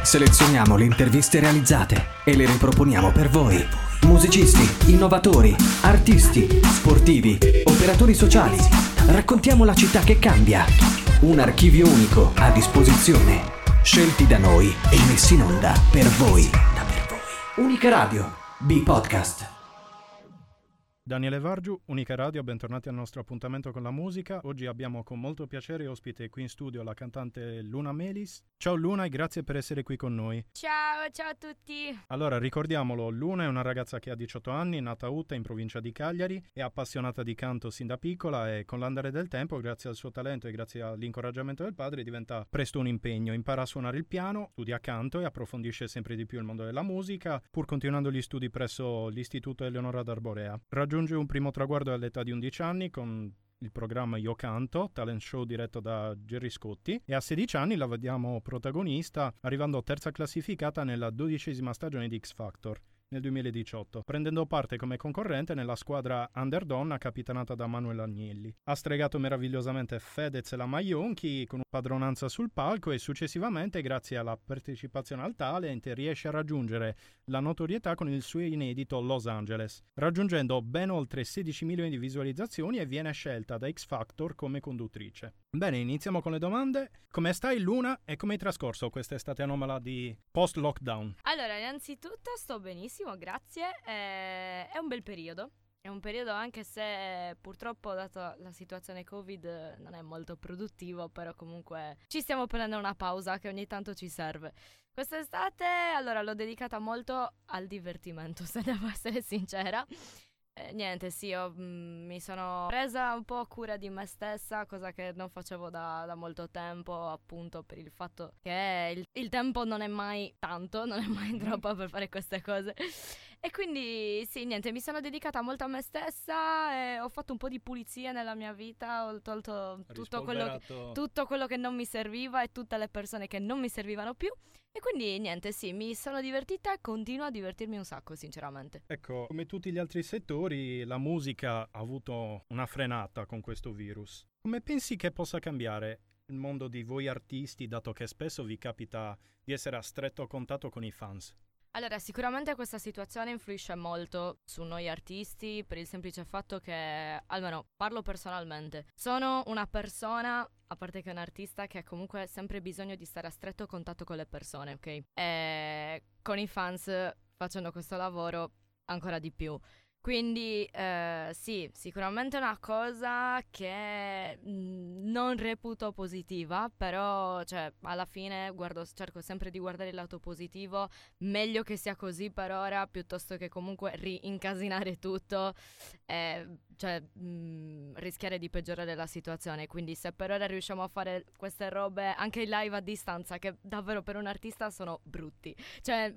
Selezioniamo le interviste realizzate e le riproponiamo per voi. Musicisti, innovatori, artisti, sportivi, operatori sociali. Raccontiamo la città che cambia. Un archivio unico a disposizione. Scelti da noi e messi in onda per voi. Unica Radio, B-Podcast. Daniele Vargiu, Unica Radio, bentornati al nostro appuntamento con la musica. Oggi abbiamo con molto piacere ospite qui in studio la cantante Luna Melis. Ciao Luna e grazie per essere qui con noi. Ciao a tutti. Allora, ricordiamolo, Luna è una ragazza che ha 18 anni, nata a Utta in provincia di Cagliari, è appassionata di canto sin da piccola e con l'andare del tempo, grazie al suo talento e grazie all'incoraggiamento del padre, diventa presto un impegno. Impara a suonare il piano, studia canto e approfondisce sempre di più il mondo della musica, pur continuando gli studi presso l'Istituto Eleonora d'Arborea. Raggiunge un primo traguardo all'età di 11 anni con il programma Io Canto, talent show diretto da Gerry Scotti, e a 16 anni la vediamo protagonista, arrivando terza classificata nella 12ª stagione di X Factor nel 2018, prendendo parte come concorrente nella squadra Underdonna capitanata da Manuel Agnelli. Ha stregato meravigliosamente Fedez e la Maionchi con padronanza sul palco e successivamente, grazie alla partecipazione al talent, riesce a raggiungere la notorietà con il suo inedito Los Angeles, raggiungendo ben oltre 16 milioni di visualizzazioni e viene scelta da X Factor come conduttrice. Bene, iniziamo con le domande. Come stai Luna e come hai trascorso quest'estate anomala di post-lockdown? Allora, innanzitutto sto benissimo, grazie. È un bel periodo. È un periodo anche se purtroppo, dato la situazione Covid, non è molto produttivo, però comunque ci stiamo prendendo una pausa che ogni tanto ci serve. Quest'estate, allora, l'ho dedicata molto al divertimento, se devo essere sincera. Niente, sì, mi sono presa un po' cura di me stessa, cosa che non facevo da molto tempo, appunto per il fatto che il tempo non è mai tanto, non è mai troppo per fare queste cose. E quindi sì, niente, mi sono dedicata molto a me stessa e ho fatto un po' di pulizia nella mia vita, ho tolto tutto quello che non mi serviva e tutte le persone che non mi servivano più. E quindi niente, sì, mi sono divertita e continuo a divertirmi un sacco, sinceramente. Ecco, come tutti gli altri settori, la musica ha avuto una frenata con questo virus. Come pensi che possa cambiare il mondo di voi artisti, dato che spesso vi capita di essere a stretto contatto con i fans? Allora, sicuramente questa situazione influisce molto su noi artisti per il semplice fatto che, almeno parlo personalmente, sono una persona, a parte che un artista, che ha comunque sempre bisogno di stare a stretto contatto con le persone, ok? E con i fans, facendo questo lavoro, ancora di più. Quindi sì, sicuramente è una cosa che non reputo positiva, però cioè, alla fine cerco sempre di guardare il lato positivo, meglio che sia così per ora piuttosto che comunque rincasinare tutto e rischiare di peggiorare la situazione. Quindi se per ora riusciamo a fare queste robe anche in live a distanza, che davvero per un artista sono brutti, cioè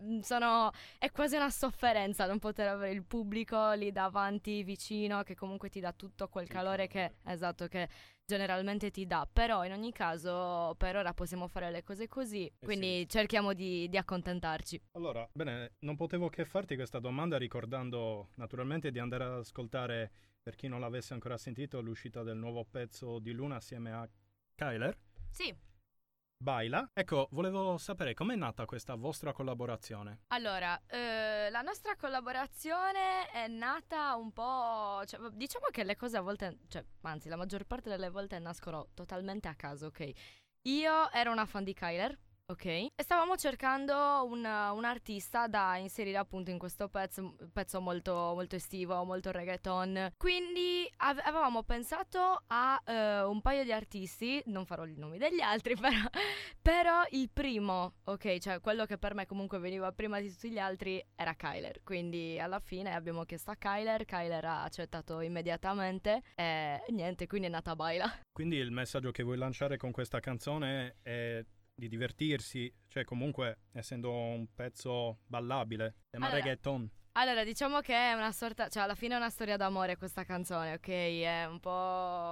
è quasi una sofferenza non poter avere il pubblico lì davanti vicino che comunque ti dà tutto quel calore che generalmente ti dà. Però in ogni caso per ora possiamo fare le cose così, quindi sì, cerchiamo di accontentarci. Allora, bene, non potevo che farti questa domanda ricordando naturalmente di andare ad ascoltare, per chi non l'avesse ancora sentito, l'uscita del nuovo pezzo di Luna assieme a Kyler. Sì. Baila. Ecco, volevo sapere com'è nata questa vostra collaborazione. Allora, la nostra collaborazione è nata un po', cioè, diciamo che le cose a volte, cioè, anzi, la maggior parte delle volte nascono totalmente a caso, ok? Io ero una fan di Kyler, ok? E stavamo cercando un artista da inserire appunto in questo pezzo molto, molto estivo, molto reggaeton. Quindi avevamo pensato a un paio di artisti, non farò i nomi degli altri, però il primo, ok, cioè quello che per me comunque veniva prima di tutti gli altri era Kyler. Quindi alla fine abbiamo chiesto a Kyler ha accettato immediatamente e niente, quindi è nata Baila. Quindi il messaggio che vuoi lanciare con questa canzone è di divertirsi, cioè comunque essendo un pezzo ballabile, ma reggaeton. Allora, diciamo che è una sorta, cioè alla fine è una storia d'amore questa canzone, ok? È un po'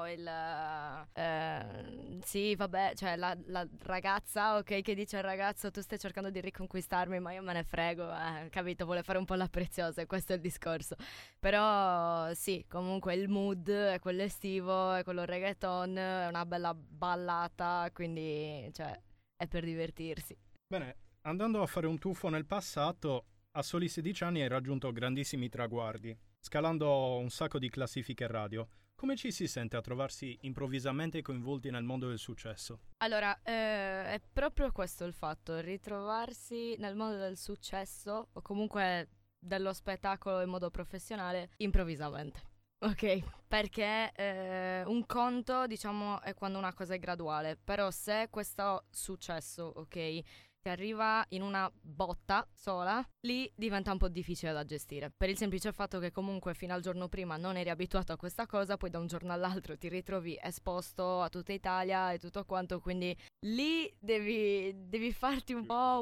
sì, vabbè, cioè la ragazza, ok, che dice al ragazzo tu stai cercando di riconquistarmi ma io me ne frego, capito? Vuole fare un po' la preziosa e questo è il discorso. Però sì, comunque il mood è quello estivo, è quello reggaeton, è una bella ballata, quindi cioè è per divertirsi. Bene, andando a fare un tuffo nel passato, a soli 16 anni hai raggiunto grandissimi traguardi, scalando un sacco di classifiche radio. Come ci si sente a trovarsi improvvisamente coinvolti nel mondo del successo? Allora, è proprio questo il fatto, ritrovarsi nel mondo del successo o comunque dello spettacolo in modo professionale improvvisamente. Ok, perché un conto, diciamo, è quando una cosa è graduale, però se questo successo, ok, ti arriva in una botta sola, lì diventa un po' difficile da gestire. Per il semplice fatto che comunque fino al giorno prima non eri abituato a questa cosa, poi da un giorno all'altro ti ritrovi esposto a tutta Italia e tutto quanto, quindi lì devi farti un po'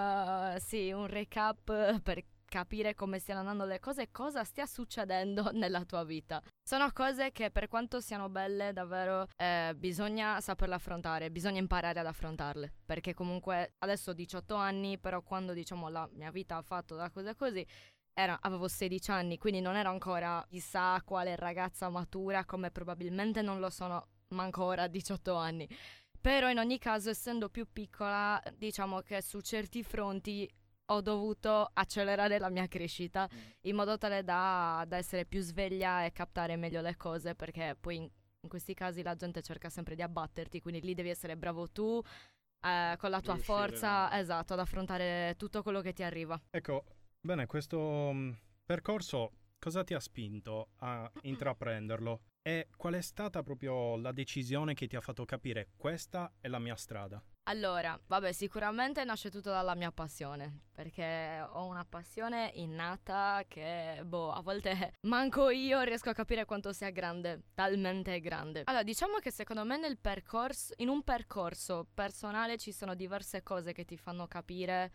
un recap per capire come stiano andando le cose e cosa stia succedendo nella tua vita. Sono cose che per quanto siano belle davvero bisogna saperle affrontare, bisogna imparare ad affrontarle, perché comunque adesso ho 18 anni, però quando diciamo la mia vita ha fatto da cose così avevo 16 anni, quindi non ero ancora chissà quale ragazza matura come probabilmente non lo sono manco ora a 18 anni. Però in ogni caso, essendo più piccola, diciamo che su certi fronti ho dovuto accelerare la mia crescita in modo tale da essere più sveglia e captare meglio le cose, perché poi in questi casi la gente cerca sempre di abbatterti, quindi lì devi essere bravo tu con la tua forza, esatto, ad affrontare tutto quello che ti arriva. Ecco, bene, questo percorso cosa ti ha spinto a intraprenderlo? E qual è stata proprio la decisione che ti ha fatto capire questa è la mia strada? Allora, vabbè, sicuramente nasce tutto dalla mia passione, perché ho una passione innata che, a volte manco io riesco a capire quanto sia grande, talmente grande. Allora, diciamo che secondo me in un percorso personale ci sono diverse cose che ti fanno capire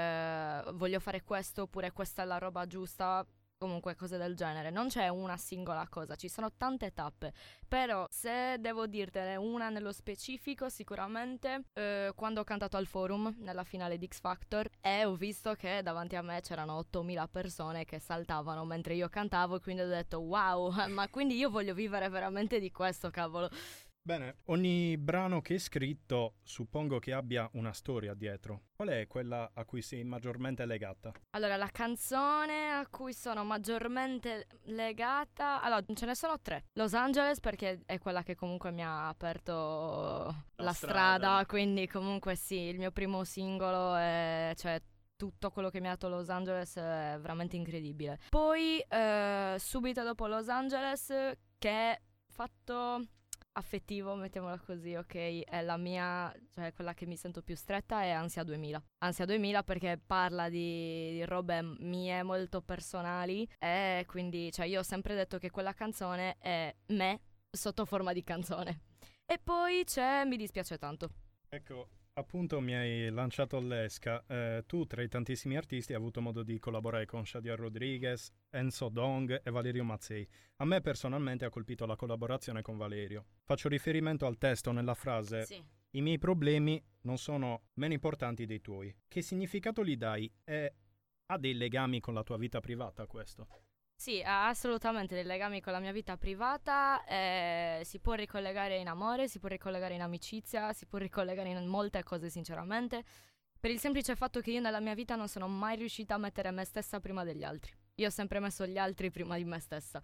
voglio fare questo oppure questa è la roba giusta. Comunque cose del genere, non c'è una singola cosa, ci sono tante tappe, però se devo dirtene una nello specifico sicuramente quando ho cantato al Forum nella finale di X Factor e ho visto che davanti a me c'erano 8000 persone che saltavano mentre io cantavo e quindi ho detto wow, ma quindi io voglio vivere veramente di questo, cavolo. Bene, ogni brano che hai scritto suppongo che abbia una storia dietro. Qual è quella a cui sei maggiormente legata? Allora, la canzone a cui sono maggiormente legata... Allora, ce ne sono 3. Los Angeles, perché è quella che comunque mi ha aperto la strada, quindi comunque sì, il mio primo singolo è... cioè tutto quello che mi ha dato Los Angeles è veramente incredibile. Poi, subito dopo Los Angeles, che è fatto... affettivo, mettiamola così, ok, è la mia, cioè quella che mi sento più stretta è Ansia 2000. Ansia 2000 perché parla di robe mie molto personali e quindi, cioè io ho sempre detto che quella canzone è me sotto forma di canzone. E poi c'è Mi dispiace tanto. Ecco, appunto mi hai lanciato l'esca. Tu tra i tantissimi artisti hai avuto modo di collaborare con Shadia Rodriguez, Enzo Dong e Valerio Mazzei. A me personalmente ha colpito la collaborazione con Valerio. Faccio riferimento al testo nella frase Sì. I miei problemi non sono meno importanti dei tuoi. Che significato gli dai? E ha dei legami con la tua vita privata questo? Sì, ha assolutamente dei legami con la mia vita privata, si può ricollegare in amore, si può ricollegare in amicizia, si può ricollegare in molte cose sinceramente, per il semplice fatto che io nella mia vita non sono mai riuscita a mettere me stessa prima degli altri. Io ho sempre messo gli altri prima di me stessa.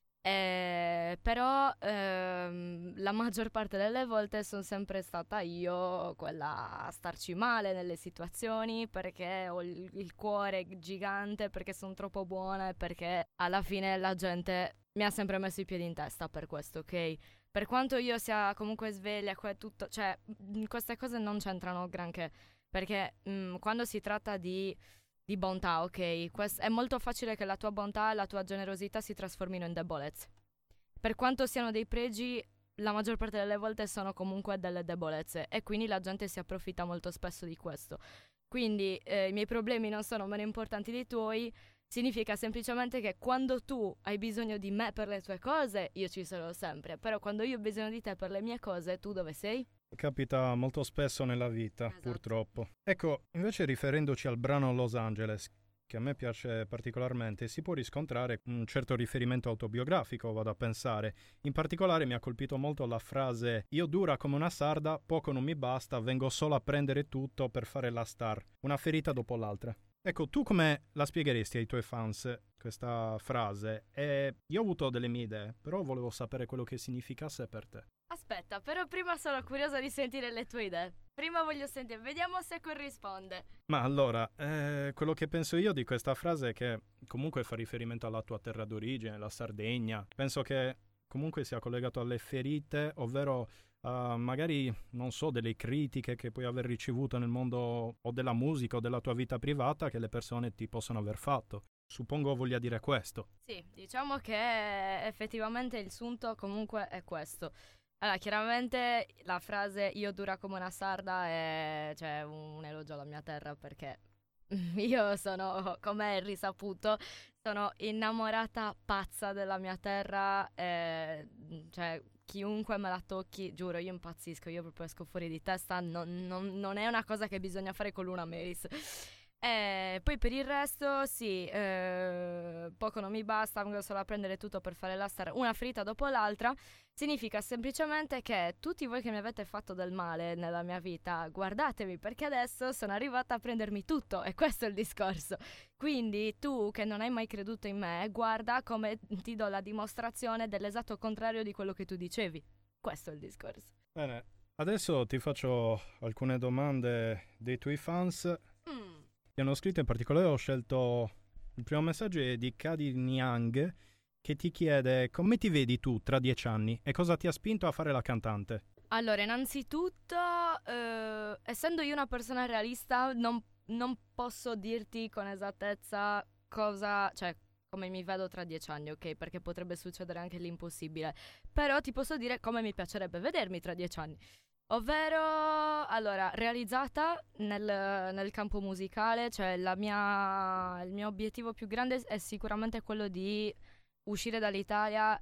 Però la maggior parte delle volte sono sempre stata io quella a starci male nelle situazioni perché ho il cuore gigante, perché sono troppo buona e perché alla fine la gente mi ha sempre messo i piedi in testa per questo, ok? Per quanto io sia comunque sveglia, tutto, cioè queste cose non c'entrano granché perché quando si tratta di bontà, ok? È molto facile che la tua bontà e la tua generosità si trasformino in debolezze. Per quanto siano dei pregi, la maggior parte delle volte sono comunque delle debolezze e quindi la gente si approfitta molto spesso di questo. Quindi i miei problemi non sono meno importanti dei tuoi, significa semplicemente che quando tu hai bisogno di me per le tue cose, io ci sarò sempre, però quando io ho bisogno di te per le mie cose, tu dove sei? Capita molto spesso nella vita, esatto. Purtroppo. Ecco, invece riferendoci al brano Los Angeles, che a me piace particolarmente, si può riscontrare un certo riferimento autobiografico, vado a pensare. In particolare mi ha colpito molto la frase «Io dura come una sarda, poco non mi basta, vengo solo a prendere tutto per fare la star, una ferita dopo l'altra». Ecco, tu come la spiegheresti ai tuoi fans questa frase? Io ho avuto delle mie idee, però volevo sapere quello che significasse per te. Aspetta, però prima sono curiosa di sentire le tue idee. Prima voglio sentire, vediamo se corrisponde. Ma allora, quello che penso io di questa frase è che comunque fa riferimento alla tua terra d'origine, la Sardegna. Penso che comunque sia collegato alle ferite, ovvero magari, non so, delle critiche che puoi aver ricevuto nel mondo o della musica o della tua vita privata che le persone ti possono aver fatto. Suppongo voglia dire questo. Sì, diciamo che effettivamente il sunto comunque è questo. Allora, chiaramente la frase io dura come una sarda è cioè, un elogio alla mia terra perché io sono, come è risaputo, sono innamorata pazza della mia terra, cioè chiunque me la tocchi, giuro, io impazzisco, io proprio esco fuori di testa, non è una cosa che bisogna fare con Luna Meris. Poi per il resto, sì, poco non mi basta, vengo solo a prendere tutto per fare la star, una ferita dopo l'altra. Significa semplicemente che tutti voi che mi avete fatto del male nella mia vita, guardatevi perché adesso sono arrivata a prendermi tutto e questo è il discorso. Quindi tu che non hai mai creduto in me, guarda come ti do la dimostrazione dell'esatto contrario di quello che tu dicevi. Questo è il discorso. Bene, adesso ti faccio alcune domande dei tuoi fans. Ti hanno scritto, in particolare ho scelto il primo messaggio è di Kadi Niang, che ti chiede come ti vedi tu tra 10 anni e cosa ti ha spinto a fare la cantante. Allora, innanzitutto, essendo io una persona realista, non posso dirti con esattezza cosa, cioè come mi vedo tra 10 anni, ok? Perché potrebbe succedere anche l'impossibile. Però ti posso dire come mi piacerebbe vedermi tra 10 anni. Ovvero, allora, realizzata nel campo musicale, cioè il mio obiettivo più grande è sicuramente quello di uscire dall'Italia,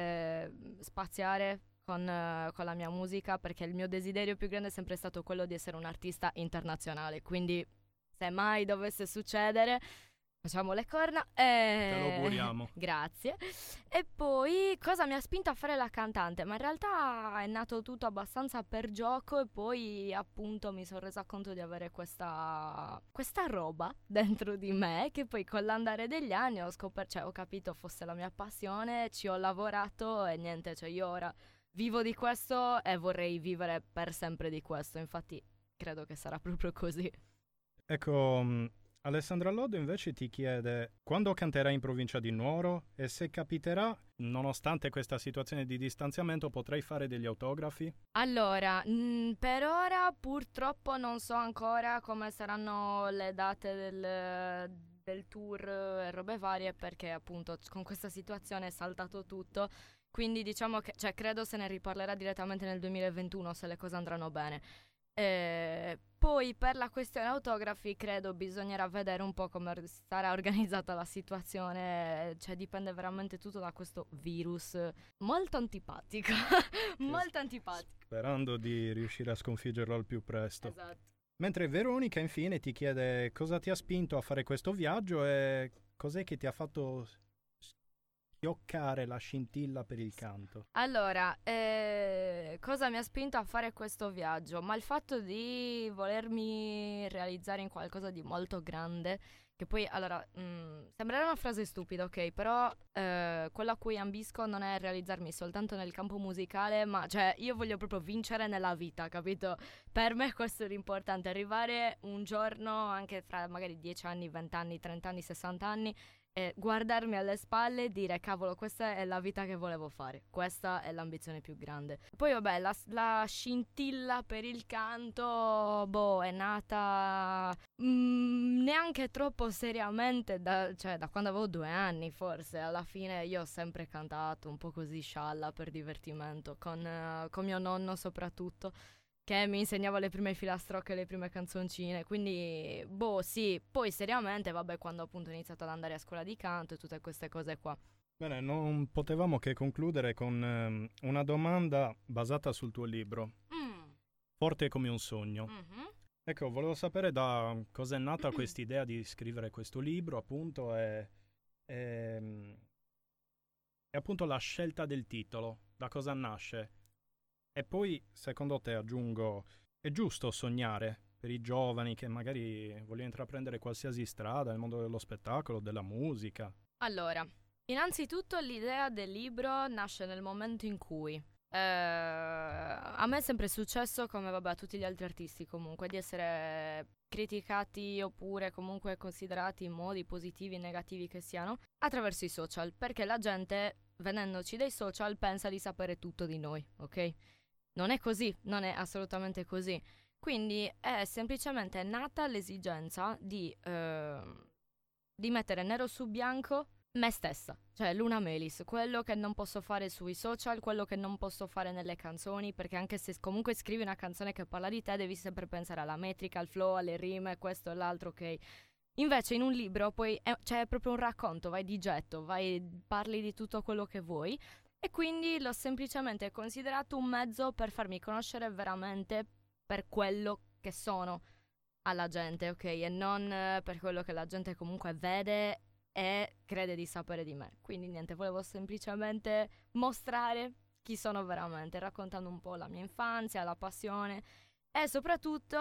spaziare con la mia musica, perché il mio desiderio più grande è sempre stato quello di essere un artista internazionale, quindi se mai dovesse succedere facciamo le corna. Te lo auguriamo. Grazie. E poi cosa mi ha spinto a fare la cantante? Ma in realtà è nato tutto abbastanza per gioco e poi appunto mi sono resa conto di avere questa roba dentro di me che poi con l'andare degli anni ho scoperto, cioè ho capito fosse la mia passione, ci ho lavorato e niente, cioè io ora vivo di questo e vorrei vivere per sempre di questo, infatti credo che sarà proprio così. Ecco, Alessandra Loddo invece ti chiede quando canterai in provincia di Nuoro e se capiterà, nonostante questa situazione di distanziamento, potrai fare degli autografi? Allora, per ora purtroppo non so ancora come saranno le date del tour e robe varie perché appunto con questa situazione è saltato tutto, quindi diciamo che credo se ne riparlerà direttamente nel 2021 se le cose andranno bene. Poi per la questione autografi credo bisognerà vedere un po' come sarà organizzata la situazione, cioè dipende veramente tutto da questo virus molto antipatico, molto antipatico. Sperando di riuscire a sconfiggerlo al più presto. Esatto. Mentre Veronica infine ti chiede cosa ti ha spinto a fare questo viaggio e cos'è che ti ha fatto schioccare la scintilla per il canto. Allora, cosa mi ha spinto a fare questo viaggio? Ma il fatto di volermi realizzare in qualcosa di molto grande, che poi, allora, sembrerà una frase stupida, ok? Però quello a cui ambisco non è realizzarmi soltanto nel campo musicale, ma cioè io voglio proprio vincere nella vita, capito? Per me questo è l'importante, arrivare un giorno, anche fra magari 10 anni, 20 anni, 30 anni, 60 anni, e guardarmi alle spalle e dire cavolo, questa è la vita che volevo fare, questa è l'ambizione più grande. Poi vabbè, la scintilla per il canto è nata neanche troppo seriamente da quando avevo 2 anni forse. Alla fine io ho sempre cantato un po' così scialla per divertimento con mio nonno soprattutto, che mi insegnava le prime filastrocche, le prime canzoncine, quindi sì, poi seriamente vabbè quando appunto ho iniziato ad andare a scuola di canto e tutte queste cose qua. Bene, non potevamo che concludere con una domanda basata sul tuo libro, Forte come un sogno. Mm-hmm. Ecco, volevo sapere da cosa è nata questa idea di scrivere questo libro, appunto, e appunto la scelta del titolo, da cosa nasce. E poi, secondo te, aggiungo, è giusto sognare per i giovani che magari vogliono intraprendere qualsiasi strada nel mondo dello spettacolo, della musica? Allora, innanzitutto l'idea del libro nasce nel momento in cui a me è sempre successo, come vabbè a tutti gli altri artisti comunque, di essere criticati oppure comunque considerati in modi positivi e negativi che siano attraverso i social, perché la gente, venendoci dai social, pensa di sapere tutto di noi, ok? Non è così, non è assolutamente così. Quindi è semplicemente nata l'esigenza di mettere nero su bianco me stessa, cioè Luna Melis, quello che non posso fare sui social, quello che non posso fare nelle canzoni, perché anche se comunque scrivi una canzone che parla di te, devi sempre pensare alla metrica, al flow, alle rime, questo e l'altro, ok? Invece in un libro poi c'è proprio un racconto, vai di getto, parli di tutto quello che vuoi, e quindi l'ho semplicemente considerato un mezzo per farmi conoscere veramente per quello che sono alla gente, ok? E non per quello che la gente comunque vede e crede di sapere di me. Quindi niente, volevo semplicemente mostrare chi sono veramente, raccontando un po' la mia infanzia, la passione e soprattutto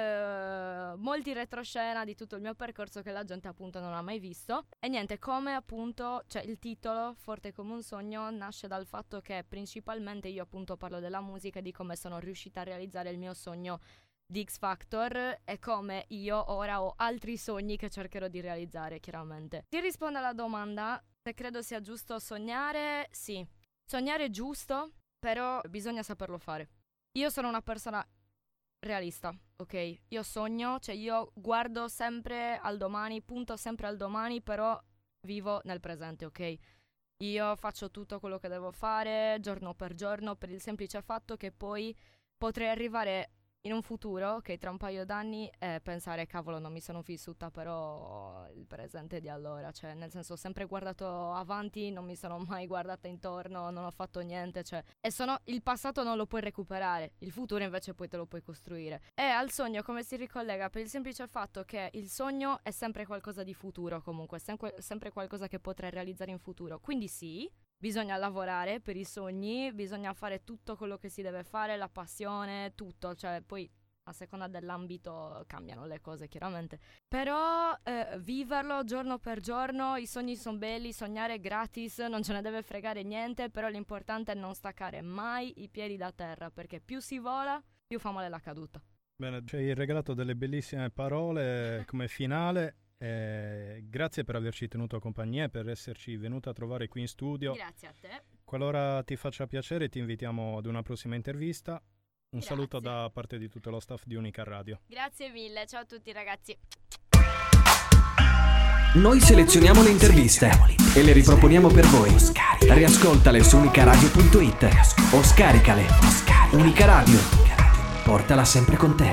molti retroscena di tutto il mio percorso che la gente appunto non ha mai visto. E niente, come appunto, cioè il titolo Forte come un sogno nasce dal fatto che principalmente io appunto parlo della musica e di come sono riuscita a realizzare il mio sogno di X Factor e come io ora ho altri sogni che cercherò di realizzare, chiaramente. Ti rispondo alla domanda se credo sia giusto sognare. Sì, sognare è giusto, però bisogna saperlo fare. Io sono una persona realista, ok? Io sogno, cioè io guardo sempre al domani, punto sempre al domani, però vivo nel presente, ok? Io faccio tutto quello che devo fare giorno per il semplice fatto che poi potrei arrivare in un futuro, ok, tra un paio d'anni, pensare, cavolo, non mi sono vissuta però il presente di allora, cioè nel senso ho sempre guardato avanti, non mi sono mai guardata intorno, non ho fatto niente, cioè il passato non lo puoi recuperare, il futuro invece poi te lo puoi costruire. E al sogno come si ricollega? Per il semplice fatto che il sogno è sempre qualcosa di futuro comunque, sempre qualcosa che potrai realizzare in futuro, quindi sì, bisogna lavorare per i sogni, bisogna fare tutto quello che si deve fare, la passione, tutto, cioè poi a seconda dell'ambito cambiano le cose chiaramente, però viverlo giorno per giorno, i sogni sono belli, sognare è gratis, non ce ne deve fregare niente, però l'importante è non staccare mai i piedi da terra, perché più si vola, più fa male la caduta. Bene, ci hai regalato delle bellissime parole come finale. Grazie per averci tenuto compagnia e per esserci venuta a trovare qui in studio. Grazie a te. Qualora ti faccia piacere ti invitiamo ad una prossima intervista. Un Grazie. saluto da parte di tutto lo staff di Unica Radio. Grazie mille, ciao a tutti ragazzi. Noi selezioniamo le interviste e le riproponiamo per voi. Riascoltale su unicaradio.it o scaricale. Unica Radio, portala sempre con te.